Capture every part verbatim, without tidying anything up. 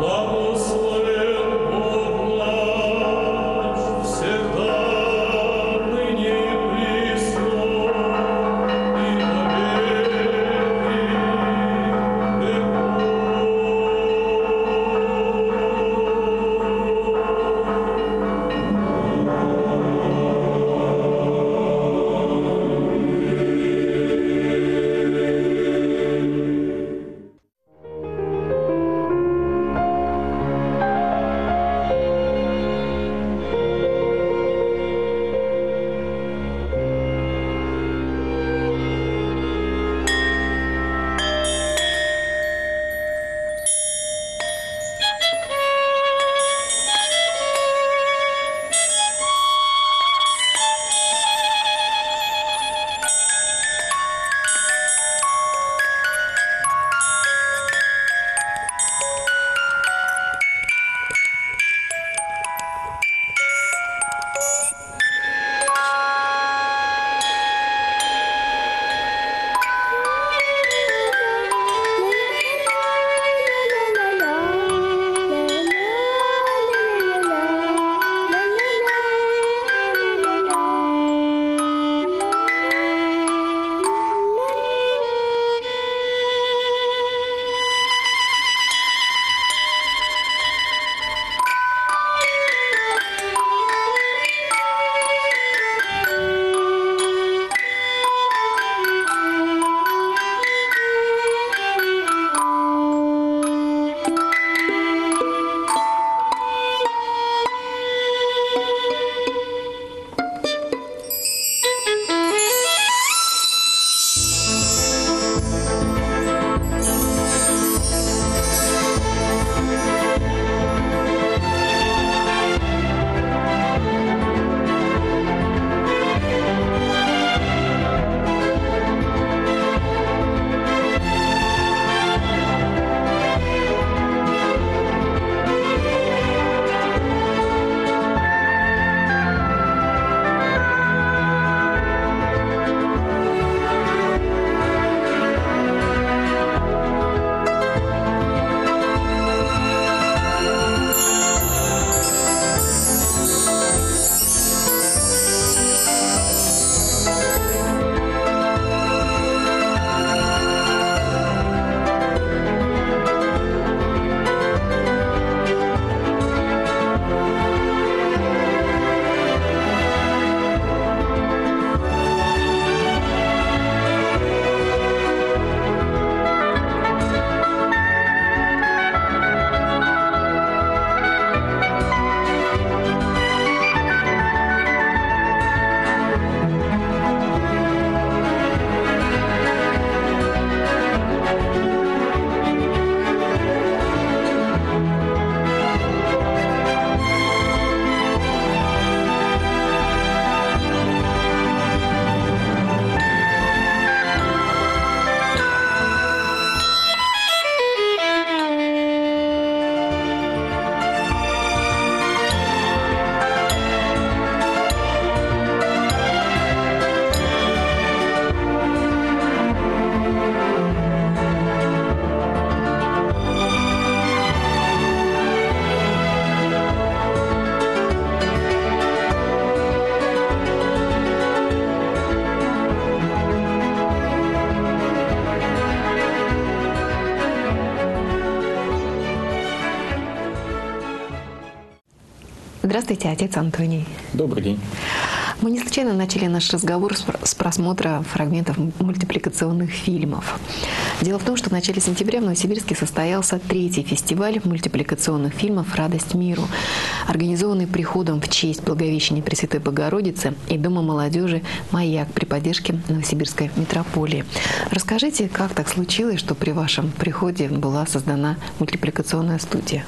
Здравствуйте, отец Антоний. Добрый день. Мы не случайно начали наш разговор с просмотра фрагментов мультипликационных фильмов. Дело в том, что в начале сентября в Новосибирске состоялся третий фестиваль мультипликационных фильмов «Радость миру», организованный приходом в честь Благовещения Пресвятой Богородицы и Дома молодежи «Маяк» при поддержке Новосибирской митрополии. Расскажите, как так случилось, что при вашем приходе была создана мультипликационная студия?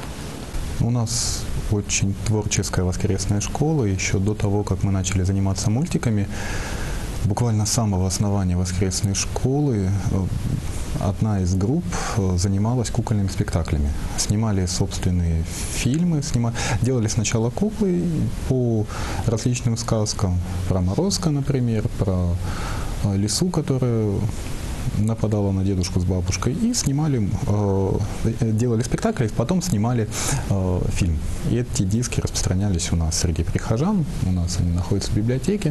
У нас очень творческая воскресная школа. Еще до того, как мы начали заниматься мультиками, буквально с самого основания воскресной школы одна из групп занималась кукольными спектаклями. Снимали собственные фильмы, снимали, делали сначала куклы по различным сказкам. Про Морозко, например, про лису, которая нападала на дедушку с бабушкой, и снимали, э, делали спектакль, и потом снимали э, фильм. И эти диски распространялись у нас среди прихожан, у нас они находятся в библиотеке.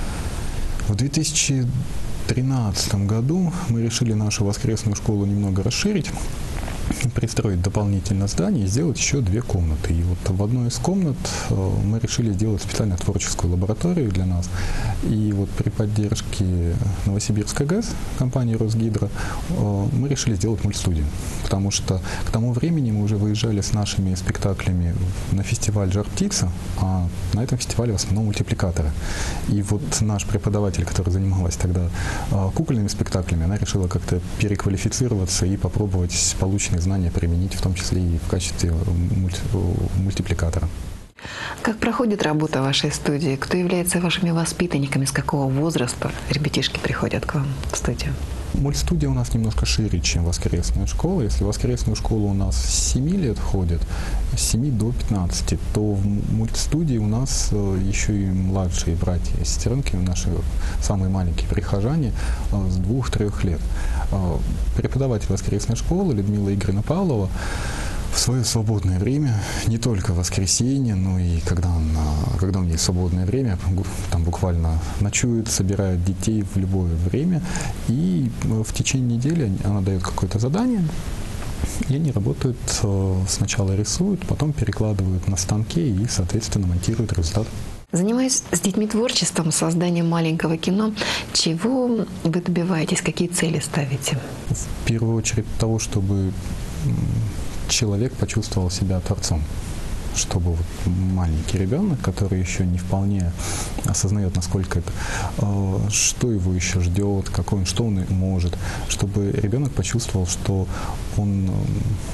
В две тысячи тринадцатом году мы решили нашу воскресную школу немного расширить, пристроить дополнительное здание и сделать еще две комнаты. И вот в одной из комнат мы решили сделать специально творческую лабораторию для нас. И вот при поддержке Новосибирской ГЭС, компании Росгидро, мы решили сделать мультстудию. Потому что к тому времени мы уже выезжали с нашими спектаклями на фестиваль «Жар-птица», а на этом фестивале в основном мультипликаторы. И вот наш преподаватель, который занималась тогда кукольными спектаклями, она решила как-то переквалифицироваться и попробовать полученные знания применить, в том числе и в качестве мульти мультипликатора. Как проходит работа в вашей студии? Кто является вашими воспитанниками? С какого возраста ребятишки приходят к вам в студию? Мультстудия у нас немножко шире, чем воскресная школа. Если в воскресную школу у нас с семи лет ходят, с семи до пятнадцати, то в мультстудии у нас еще и младшие братья и сестренки, наши самые маленькие прихожане, с двух-трех лет. Преподаватель воскресной школы Людмила Игоревна Павлова в свое свободное время, не только в воскресенье, но и когда, она, когда у нее свободное время, там буквально ночует, собирает детей в любое время, и в течение недели она дает какое-то задание, и они работают, сначала рисуют, потом перекладывают на станке и, соответственно, монтируют результат. Занимаясь с детьми творчеством, созданием маленького кино, чего вы добиваетесь, какие цели ставите? В первую очередь того, чтобы человек почувствовал себя творцом, чтобы вот маленький ребенок, который еще не вполне осознает, насколько это, э, что его еще ждет, какой он, что он может, чтобы ребенок почувствовал, что он э,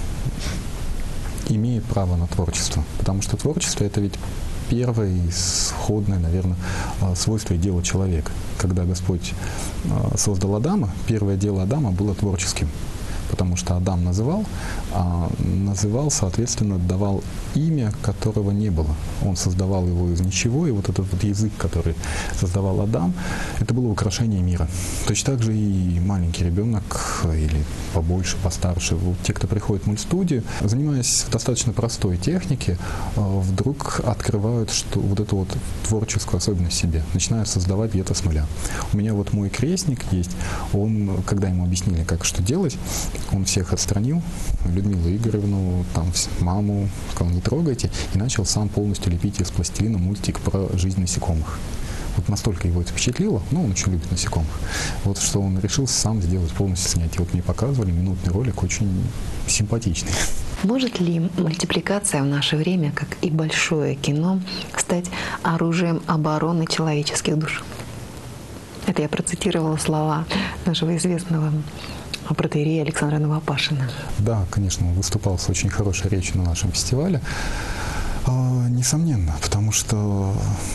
имеет право на творчество, потому что творчество — это ведь первое исходное, наверное, свойство и дело человека. Когда Господь э, создал Адама, первое дело Адама было творческим. Потому что Адам называл, а называл, соответственно, давал имя, которого не было. Он создавал его из ничего, и вот этот вот язык, который создавал Адам, это было украшение мира. Точно так же и маленький ребенок, или побольше, постарше, вот те, кто приходит в мультстудию, занимаясь в достаточно простой технике, вдруг открывают что, вот эту вот творческую особенность в себе, начинают создавать где-то с нуля. У меня вот мой крестник есть, он, когда ему объяснили, как что делать, он всех отстранил, Людмилу Игоревну, там, маму, сказал, не трогайте, и начал сам полностью лепить из пластилина мультик про жизнь насекомых. Вот настолько его это впечатлило, ну, он очень любит насекомых, вот что он решил сам сделать, полностью снять. И вот мне показывали минутный ролик, очень симпатичный. Может ли мультипликация в наше время, как и большое кино, стать оружием обороны человеческих душ? Это я процитировала слова нашего известного протоиерея Александра Новопашина. Да, конечно, он выступал с очень хорошей речью на нашем фестивале. А, несомненно, потому что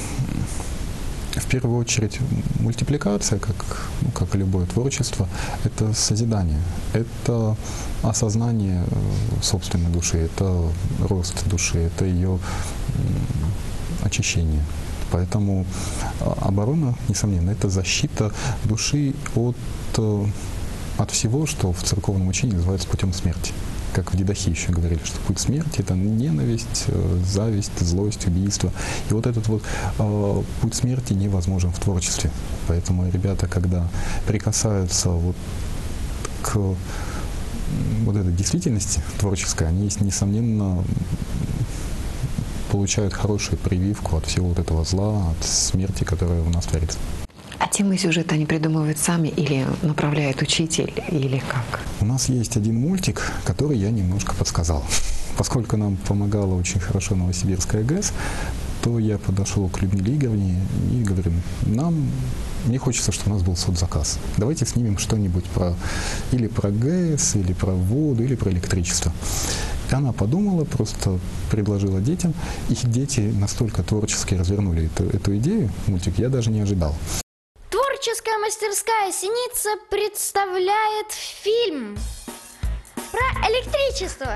в первую очередь мультипликация, как, ну, как и любое творчество, это созидание, это осознание собственной души, это рост души, это ее очищение. Поэтому оборона, несомненно, это защита души от от всего, что в церковном учении называется путем смерти. Как в Дидахе еще говорили, что путь смерти — это ненависть, зависть, злость, убийство. И вот этот вот э, путь смерти невозможен в творчестве. Поэтому ребята, когда прикасаются вот к вот этой действительности творческой, они, несомненно, получают хорошую прививку от всего вот этого зла, от смерти, которая у нас творится. А темы сюжета они придумывают сами или направляет учитель, или как? У нас есть один мультик, который я немножко подсказал. Поскольку нам помогала очень хорошо Новосибирская ГЭС, то я подошел к Людмиле Игоревне и говорю, нам, мне хочется, чтобы у нас был соцзаказ. Давайте снимем что-нибудь про или про ГЭС, или про воду, или про электричество. И она подумала, просто предложила детям, и дети настолько творчески развернули эту, эту идею, мультик, я даже не ожидал. Творческая мастерская Синица представляет фильм про электричество.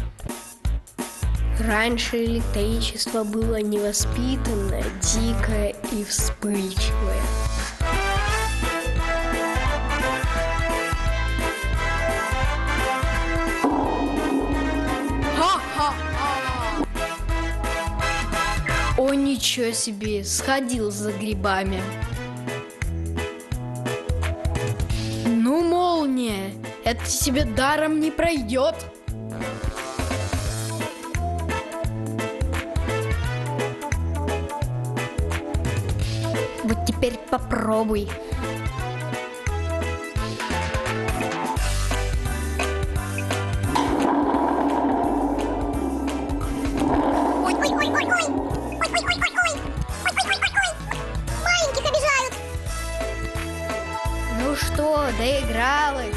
Раньше электричество было невоспитанное, дикое и вспыльчивое. О, ничего себе, сходил за грибами. Ну, молния, это тебе даром не пройдет. Вот теперь попробуй. Ну что, доигралась?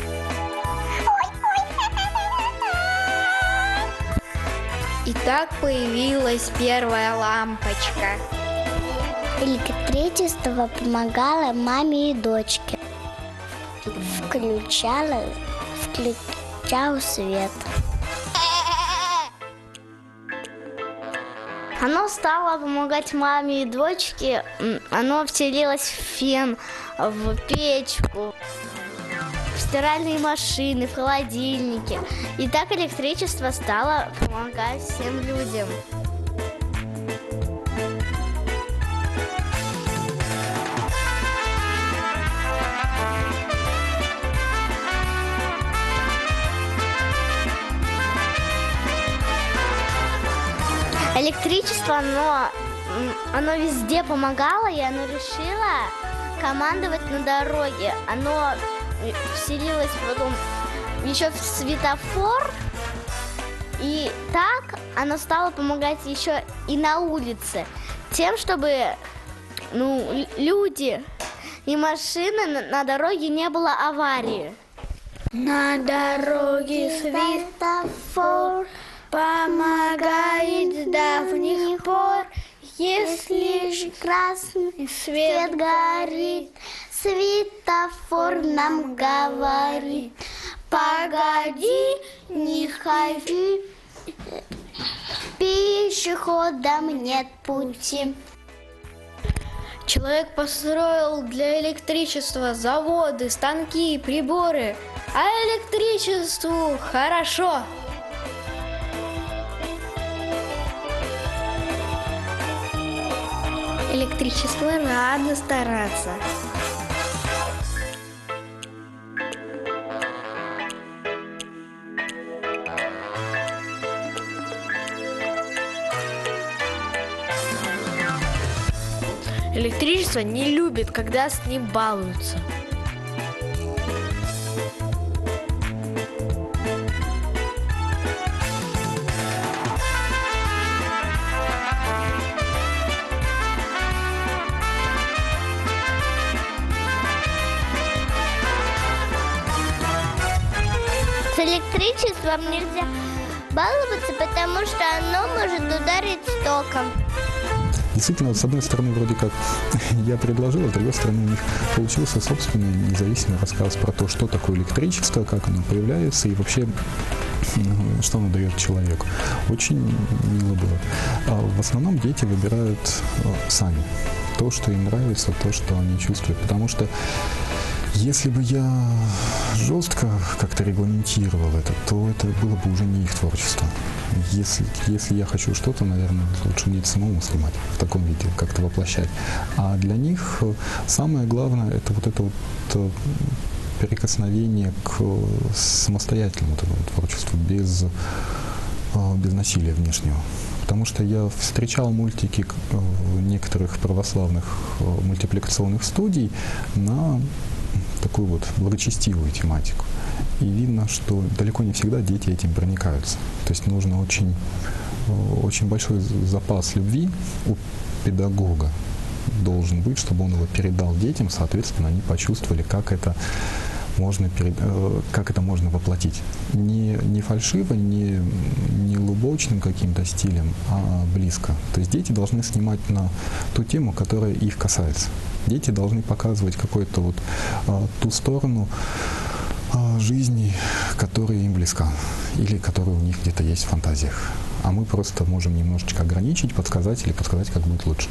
И так появилась первая лампочка. Электричество помогало маме и дочке. Включало, включал свет. Оно стало помогать маме и дочке. Оно вселилось в фен, в печку, в стиральные машины, в холодильники. И так электричество стало помогать всем людям. Электричество, оно, оно везде помогало, и оно решило командовать на дороге. Оно вселилось потом еще в светофор, и так оно стало помогать еще и на улице, тем, чтобы ну, люди и машины на, на дороге не было аварии. На дороге светофор помогает с давних пор, если красный свет горит, светофор нам говорит: погоди, не ходи, пешеходам нет пути. Человек построил для электричества заводы, станки, приборы, а электричеству хорошо. Электричество рано стараться. Электричество не любит, когда с ним балуются. С электричеством нельзя баловаться, потому что оно может ударить током. Действительно, с одной стороны, вроде как я предложил, а с другой стороны, у них получился собственный независимый рассказ про то, что такое электричество, как оно появляется и вообще, что оно дает человеку. Очень мило было. А в основном дети выбирают сами то, что им нравится, то, что они чувствуют. Потому что если бы я жестко как-то регламентировал это, то это было бы уже не их творчество. Если, если я хочу что-то, наверное, лучше мне самому снимать, в таком виде как-то воплощать. А для них самое главное — это вот это вот прикосновение к самостоятельному творчеству, без, без насилия внешнего. Потому что я встречал мультики некоторых православных мультипликационных студий на такую вот благочестивую тематику. И видно, что далеко не всегда дети этим проникаются. То есть нужно очень, очень большой запас любви у педагога должен быть, чтобы он его передал детям, соответственно, они почувствовали, как это можно, перед, как это можно воплотить. Не, не фальшиво, не, не лубочным каким-то стилем, а близко. То есть дети должны снимать на ту тему, которая их касается. Дети должны показывать какую-то вот а, ту сторону а, жизни, которая им близка, или которая у них где-то есть в фантазиях. А мы просто можем немножечко ограничить, подсказать или подсказать, как будет лучше.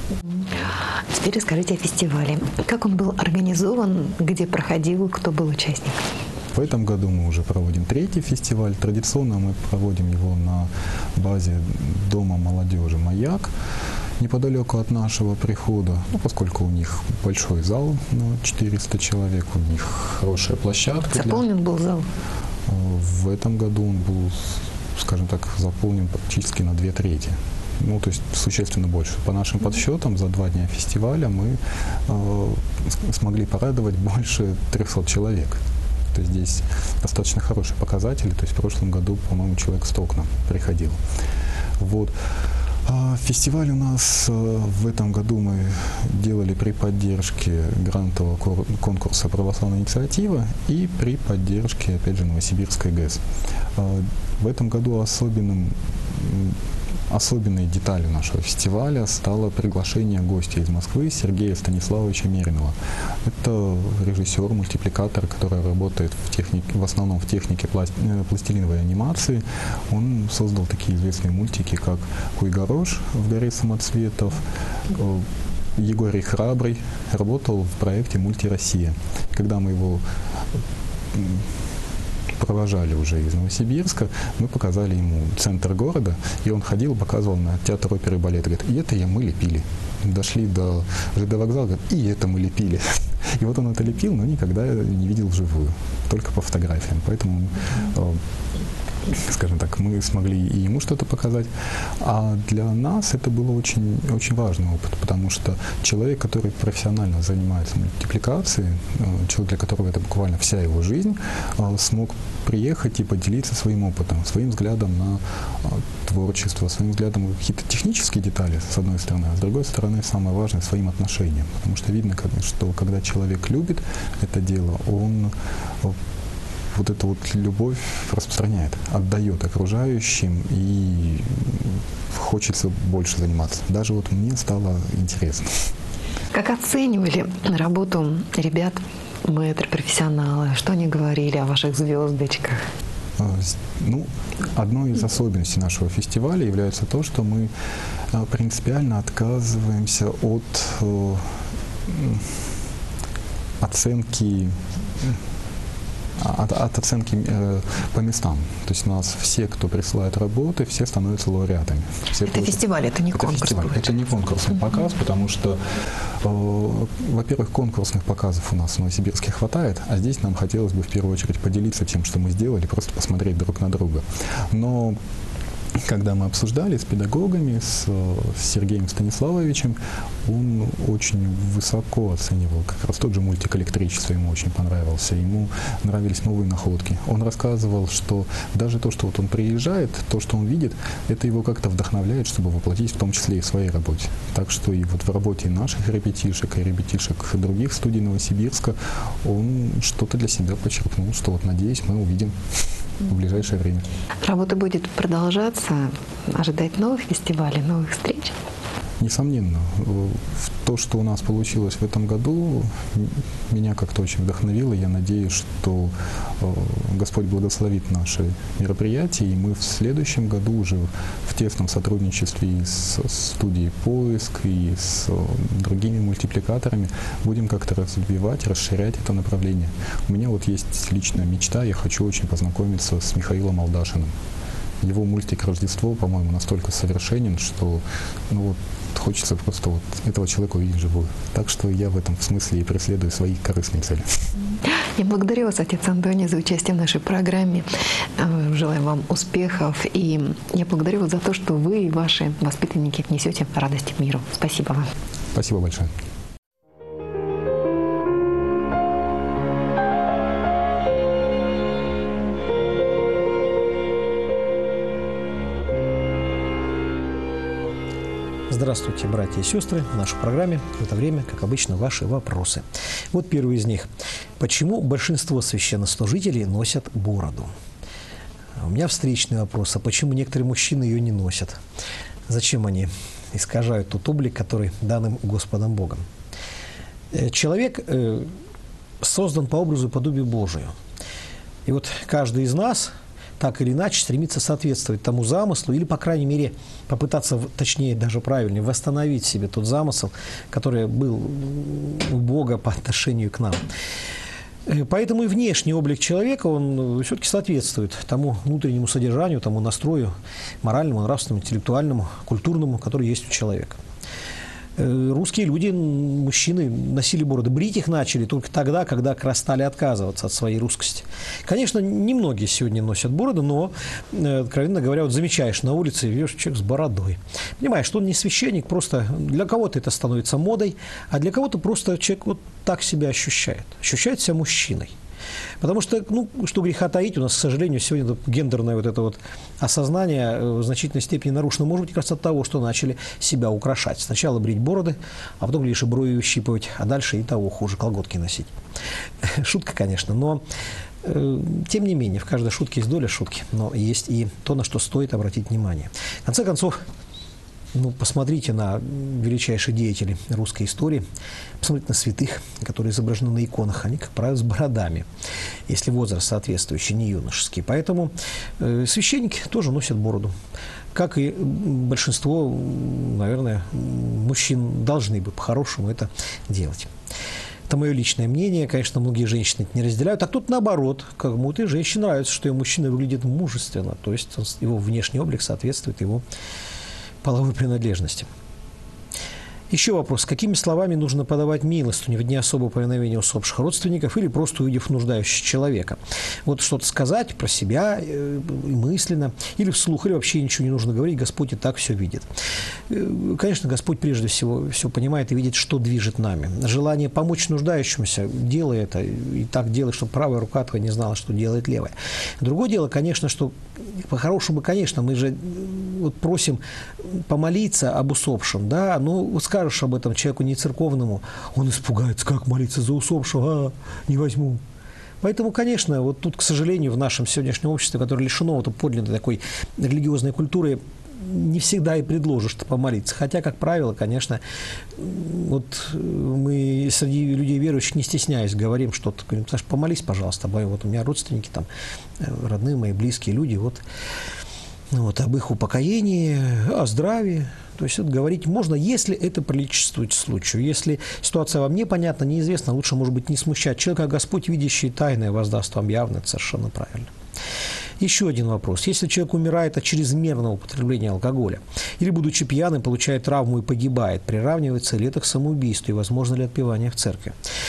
Теперь расскажите о фестивале. Как он был организован, где проходил, кто был участник? В этом году мы уже проводим третий фестиваль. Традиционно мы проводим его на базе Дома молодежи «Маяк». Неподалеку от нашего прихода, ну, поскольку у них большой зал на четыреста человек, у них хорошая площадка. Заполнен для... был зал? В этом году он был, скажем так, заполнен практически на две трети. Ну, то есть существенно больше. По нашим подсчетам, за два дня фестиваля мы э, смогли порадовать больше трехсот человек. То есть здесь достаточно хорошие показатели. То есть в прошлом году, по-моему, человек сто к нам приходил. Вот. А фестиваль у нас в этом году мы делали при поддержке грантового конкурса «Православная инициатива» и при поддержке, опять же, Новосибирской ГЭС. В этом году особенным Особенной деталью нашего фестиваля стало приглашение гостя из Москвы Сергея Станиславовича Меринова. Это режиссер, мультипликатор, который работает в, технике, в основном в технике пластилиновой анимации. Он создал такие известные мультики, как «Куй-Горош» в «Горе самоцветов», Егорий Храбрый работал в проекте «Мульти Россия». Когда мы его провожали уже из Новосибирска, мы показали ему центр города, и он ходил, показывал на театр оперы и балета. Говорит, и это я мы лепили. Дошли до ЖД вокзала, говорит, и это мы лепили. И вот он это лепил, но никогда не видел вживую, только по фотографиям. Поэтому, скажем так, мы смогли и ему что-то показать. А для нас это был очень, очень важный опыт, потому что человек, который профессионально занимается мультипликацией, человек, для которого это буквально вся его жизнь, смог приехать и поделиться своим опытом, своим взглядом на творчество, своим взглядом на какие-то технические детали, с одной стороны, а с другой стороны, самое важное, своим отношением. Потому что видно, что когда человек любит это дело, он вот эту вот любовь распространяет, отдает окружающим, и хочется больше заниматься. Даже вот мне стало интересно. Как оценивали работу ребят, мэтры, профессионалы? Что они говорили о ваших звездочках? Ну, одной из особенностей нашего фестиваля является то, что мы принципиально отказываемся от оценки От, от оценки э, по местам. То есть у нас все, кто присылает работы, все становятся лауреатами. Все это просто... фестиваль, это не это конкурс. Фестиваль. Это не конкурсный mm-hmm. показ, потому что, э, во-первых, конкурсных показов у нас в Новосибирске хватает, а здесь нам хотелось бы в первую очередь поделиться тем, что мы сделали, просто посмотреть друг на друга. Но когда мы обсуждали с педагогами, с, с Сергеем Станиславовичем, он очень высоко оценивал как раз тот же мультик «Электричество», ему очень понравился, ему нравились новые находки. Он рассказывал, что даже то, что вот он приезжает, то, что он видит, это его как-то вдохновляет, чтобы воплотить в том числе и в своей работе. Так что и вот в работе наших ребятишек, и ребятишек других студий Новосибирска он что-то для себя почерпнул, что вот, надеюсь, мы увидим в ближайшее время. Работа будет продолжаться, ожидать новых фестивалей, новых встреч? Несомненно. То, что у нас получилось в этом году, меня как-то очень вдохновило. Я надеюсь, что Господь благословит наши мероприятия, и мы в следующем году уже в тесном сотрудничестве и с студией «Поиск», и с другими мультипликаторами будем как-то развивать, расширять это направление. У меня вот есть личная мечта, я хочу очень познакомиться с Михаилом Алдашиным. Его мультик «Рождество», по-моему, настолько совершенен, что ну, вот, хочется просто вот этого человека увидеть вживую. Так что я в этом смысле и преследую свои корыстные цели. Я благодарю вас, отец Антоний, за участие в нашей программе. Желаю вам успехов. И я благодарю вас за то, что вы и ваши воспитанники несете радость миру. Спасибо вам. Спасибо большое. Здравствуйте, братья и сестры. В нашей программе в это время, как обычно, ваши вопросы. Вот первый из них. Почему большинство священнослужителей носят бороду? У меня встречный вопрос. А почему некоторые мужчины ее не носят? Зачем они искажают тот облик, который дан им Господом Богом? Человек создан по образу и подобию Божию. И вот каждый из нас так или иначе стремится соответствовать тому замыслу или, по крайней мере, попытаться, точнее, даже правильнее, восстановить в себе тот замысел, который был у Бога по отношению к нам. Поэтому и внешний облик человека, он все-таки соответствует тому внутреннему содержанию, тому настрою моральному, нравственному, интеллектуальному, культурному, который есть у человека. Русские люди, мужчины, носили бороды. Брить их начали только тогда, когда как раз стали отказываться от своей русскости. Конечно, немногие сегодня носят бороды, но, откровенно говоря, вот замечаешь на улице, видишь человек с бородой. Понимаешь, что он не священник, просто для кого-то это становится модой, а для кого-то просто человек вот так себя ощущает. Ощущает себя мужчиной. Потому что, ну, что греха таить, у нас, к сожалению, сегодня гендерное вот это вот осознание в значительной степени нарушено. Может быть, как раз от того, что начали себя украшать. Сначала брить бороды, а потом, лишь и брови выщипывать, а дальше и того хуже, колготки носить. Шутка, конечно, но э, тем не менее, в каждой шутке есть доля шутки, но есть и то, на что стоит обратить внимание. В конце концов, ну, посмотрите на величайших деятелей русской истории, посмотрите на святых, которые изображены на иконах. Они, как правило, с бородами, если возраст соответствующий, не юношеский. Поэтому э, священники тоже носят бороду. Как и большинство, наверное, мужчин должны бы по-хорошему это делать. Это мое личное мнение. Конечно, многие женщины это не разделяют. А тут наоборот. Кому-то и женщине нравится, что ее мужчина выглядит мужественно. То есть его внешний облик соответствует его половой принадлежности. Еще вопрос. Какими словами нужно подавать милостыню в дни особого повиновения усопших родственников или просто увидев нуждающегося человека? Вот что-то сказать про себя э, мысленно, или вслух, или вообще ничего не нужно говорить, Господь и так все видит. Э, конечно, Господь прежде всего все понимает и видит, что движет нами. Желание помочь нуждающемуся, делай это, и так делай, чтобы правая рука твоя не знала, что делает левая. Другое дело, конечно, что по-хорошему, конечно, мы же вот просим помолиться об усопшем, да, ну, вот скажешь об этом человеку не церковному, он испугается, как молиться за усопшего, а, не возьму. Поэтому, конечно, вот тут, к сожалению, в нашем сегодняшнем обществе, которое лишено вот подлинной такой религиозной культуры, не всегда и предложишь помолиться. Хотя, как правило, конечно, вот мы среди людей верующих, не стесняясь, говорим что-то, говорим, Саша, помолись, пожалуйста, вот у меня родственники, там, родные мои, близкие люди, вот, вот об их упокоении, о здравии. То есть это говорить можно, если это приличествует случаю. Если ситуация вам непонятна, неизвестна, лучше, может быть, не смущать человека, а Господь, видящий тайное, воздаст вам явно, это совершенно правильно. Еще один вопрос. Если человек умирает от чрезмерного употребления алкоголя или, будучи пьяным, получает травму и погибает, приравнивается ли это к самоубийству и возможно ли отпевание в церкви?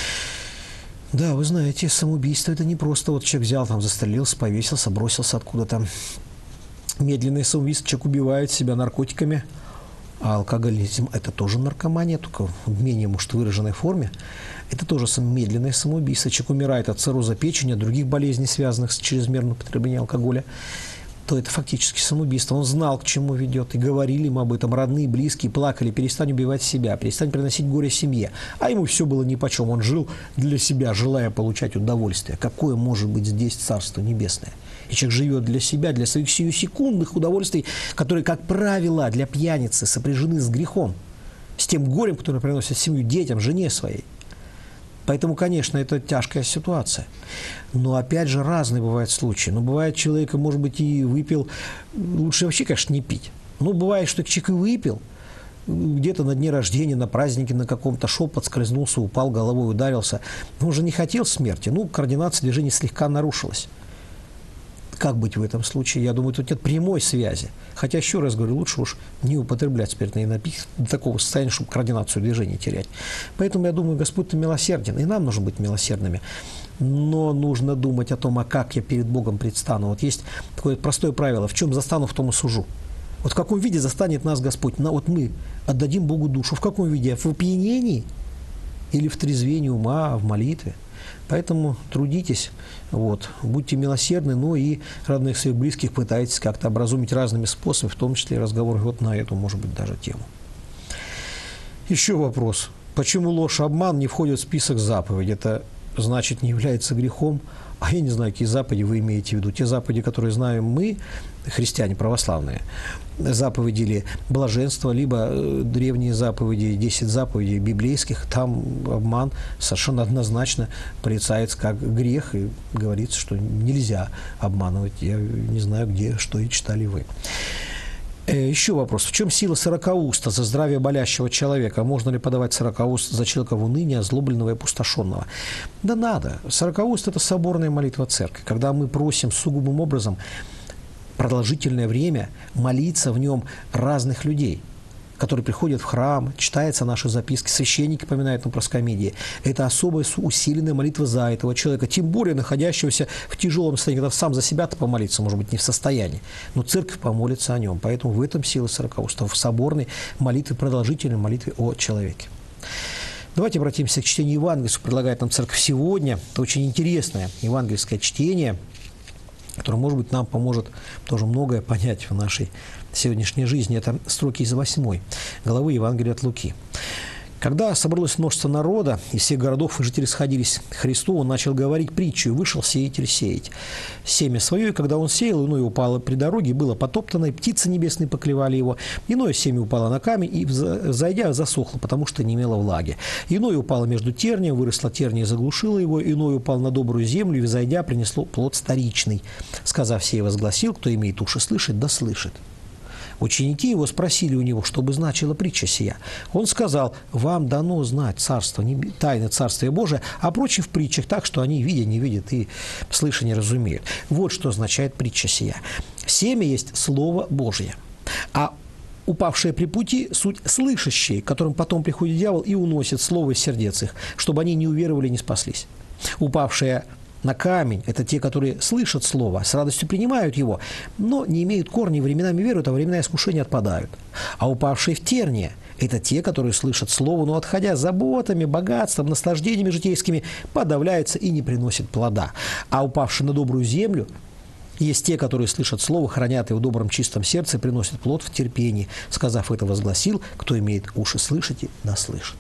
Да, вы знаете, самоубийство – это не просто вот человек взял, там, застрелился, повесился, бросился откуда-то. Медленное самоубийство, человек убивает себя наркотиками, а алкоголизм – это тоже наркомания, только в менее, может, выраженной форме. Это тоже медленное самоубийство. Человек умирает от цирроза печени, от других болезней, связанных с чрезмерным употреблением алкоголя, то это фактически самоубийство. Он знал, к чему ведет, и говорили ему об этом родные, близкие, плакали: перестань убивать себя, перестань приносить горе семье. А ему все было нипочем. Он жил для себя, желая получать удовольствие. Какое может быть здесь Царство Небесное? И человек живет для себя, для своих сиюсекундных удовольствий, которые, как правило, для пьяницы сопряжены с грехом, с тем горем, которое приносит семью, детям, жене своей. Поэтому, конечно, это тяжкая ситуация. Но, опять же, разные бывают случаи. Но бывает, человек, может быть, и выпил. Лучше вообще, конечно, не пить. Но бывает, что человек и выпил. Где-то на дне рождения, на празднике, на каком-то шел, подскользнулся, упал, головой ударился. Он уже не хотел смерти. Ну, координация движения слегка нарушилась. Как быть в этом случае? Я думаю, тут нет прямой связи. Хотя, еще раз говорю, лучше уж не употреблять спиртные напитки до такого состояния, чтобы координацию движения терять. Поэтому, я думаю, Господь-то милосерден, и нам нужно быть милосердными. Но нужно думать о том, а как я перед Богом предстану. Вот есть такое простое правило: в чем застану, в том и сужу. Вот в каком виде застанет нас Господь? На, вот мы отдадим Богу душу. В каком виде? В опьянении или в трезвении ума, в молитве? Поэтому трудитесь, вот, будьте милосердны, но и родных своих близких пытайтесь как-то образумить разными способами, в том числе и разговор вот на эту, может быть, даже тему. Еще вопрос. Почему ложь и обман не входят в список заповедей? Это значит, не является грехом? А я не знаю, какие заповеди вы имеете в виду. Те заповеди, которые знаем мы, христиане православные, заповеди или блаженства, либо древние заповеди, десять заповедей библейских, там обман совершенно однозначно порицается как грех, и говорится, что нельзя обманывать. Я не знаю, где, что и читали вы. Еще вопрос. В чем сила сорокауста за здравие болящего человека? Можно ли подавать сорокауст за человека в унынии, озлобленного и опустошенного? Да надо. Сорокауст – это соборная молитва церкви, когда мы просим сугубым образом продолжительное время молиться в нем разных людей. которые приходят в храм, читаются наши записки, священники поминают на проскомидии. Это особая усиленная молитва за этого человека, тем более находящегося в тяжелом состоянии, когда сам за себя-то помолиться, может быть, не в состоянии, но церковь помолится о нем. Поэтому в этом сила сорокаустава, в соборной молитве, продолжительной молитве о человеке. Давайте обратимся к чтению Евангелия, что предлагает нам церковь сегодня. Это очень интересное евангельское чтение, которое, может быть, нам поможет тоже многое понять в нашей сегодняшней жизни. Это строки из восьмой главы Евангелия от Луки. Когда собралось множество народа, из всех городов и жители сходились к Христу, он начал говорить притчу, и вышел сеятель сеять. Семя свое, и когда он сеял, иное упало при дороге, было потоптано, и птицы небесные поклевали его. Иное семя упало на камень, и, взойдя, засохло, потому что не имело влаги. Иное упало между тернием, выросла терния и заглушила его. Иное упало на добрую землю, и, взойдя, принесло плод старичный. Сказав сей, возгласил: кто имеет уши слышать, да слышит. Ученики его спросили у него, что бы значила притча сия. Он сказал: вам дано знать царство, тайны Царствия Божия, а прочее в притчах так, что они видя не видят и слыша не разумеют. Вот что означает притча сия. Семя есть Слово Божье, а упавшие при пути – суть слышащие, к которым потом приходит дьявол и уносит слово из сердец их, чтобы они не уверовали и не спаслись. Упавшие на камень – это те, которые слышат слово, с радостью принимают его, но не имеют корней, временами веруют, а времена искушения отпадают. А упавшие в терние – это те, которые слышат слово, но, отходя заботами, богатством, наслаждениями житейскими, подавляются и не приносят плода. А упавшие на добрую землю – есть те, которые слышат слово, хранят его в добром чистом сердце и приносят плод в терпении. Сказав это, возгласил: кто имеет уши слышать, да слышит.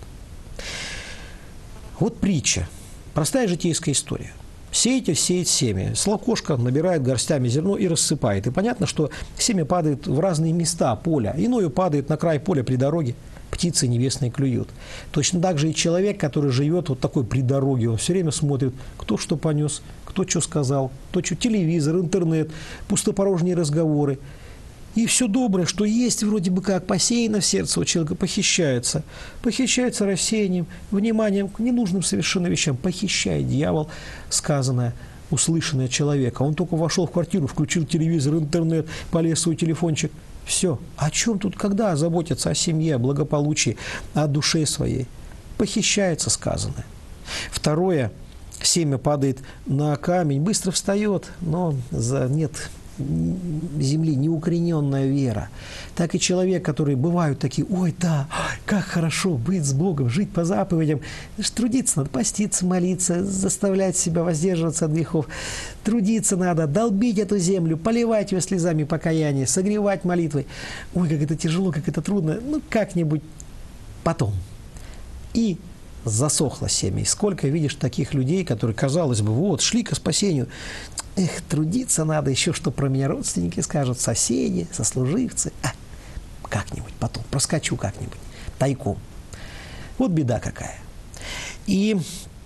Вот притча. Простая житейская история. Сеятель сеет семя. С лукошка набирает горстями зерно и рассыпает. И понятно, что семя падает в разные места поля. Иное падает на край поля при дороге. Птицы небесные клюют. Точно так же и человек, который живет вот такой при дороге, он все время смотрит, кто что понес, кто что сказал, кто что, телевизор, интернет, пустопорожние разговоры. И все доброе, что есть вроде бы как посеяно в сердце у человека, похищается. Похищается рассеянием, вниманием к ненужным совершенно вещам. Похищает дьявол сказанное, услышанное человека. Он только вошел в квартиру, включил телевизор, интернет, полез в свой телефончик. Все. О чем тут, когда заботиться о семье, о благополучии, о душе своей? Похищается сказанное. Второе. Семя падает на камень, быстро встает, но за нет земли неукорененная вера. Так и человек, который бывают такие: ой, да, как хорошо быть с Богом, жить по заповедям. Трудиться надо, поститься, молиться, заставлять себя воздерживаться от грехов. Трудиться надо, долбить эту землю, поливать ее слезами покаяния, согревать молитвой. Ой, как это тяжело, как это трудно. Ну, как-нибудь потом. И засохло семя. И сколько видишь таких людей, которые, казалось бы, вот, шли ко спасению. Эх, трудиться надо, еще что про меня родственники скажут, соседи, сослуживцы. А, как-нибудь потом, проскочу как-нибудь, тайком. Вот беда какая. И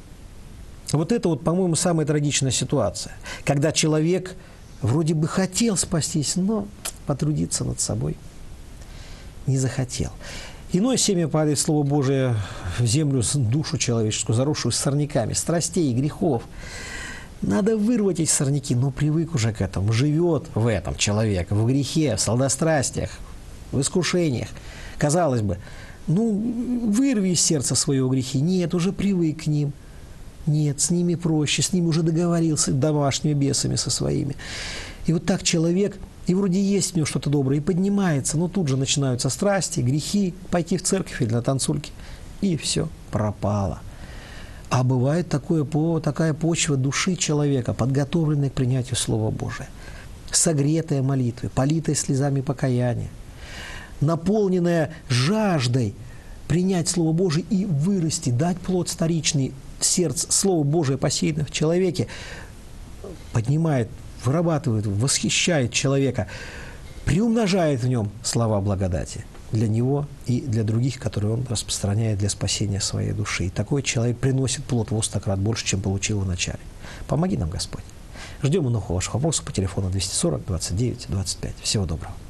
вот это вот, по-моему, самая трагичная ситуация. Когда человек вроде бы хотел спастись, но потрудиться над собой не захотел. Иное семя падает, Слово Божие, в землю, душу человеческую, заросшую сорняками, страстей, грехов. Надо вырвать эти сорняки, но привык уже к этому, живет в этом человек, в грехе, в сладострастиях, в искушениях. Казалось бы, ну, вырви из сердца своего грехи. Нет, уже привык к ним. Нет, с ними проще, с ними уже договорился, домашними бесами со своими. И вот так человек, и вроде есть в нем что-то доброе, и поднимается, но тут же начинаются страсти, грехи, пойти в церковь или на танцульки, и все, пропало. А бывает такое, такая почва души человека, подготовленная к принятию Слова Божия, согретая молитвой, политая слезами покаяния, наполненная жаждой принять Слово Божие и вырасти, дать плод старичный в сердце, Слово Божие, посеянное в человеке, поднимает, вырабатывает, восхищает человека, приумножает в нем слова благодати для него и для других, которые он распространяет для спасения своей души. И такой человек приносит плод во сто крат больше, чем получил в начале. Помоги нам, Господь. Ждем много ваших вопросов по телефону двести сорок двадцать девять двадцать пять. Всего доброго.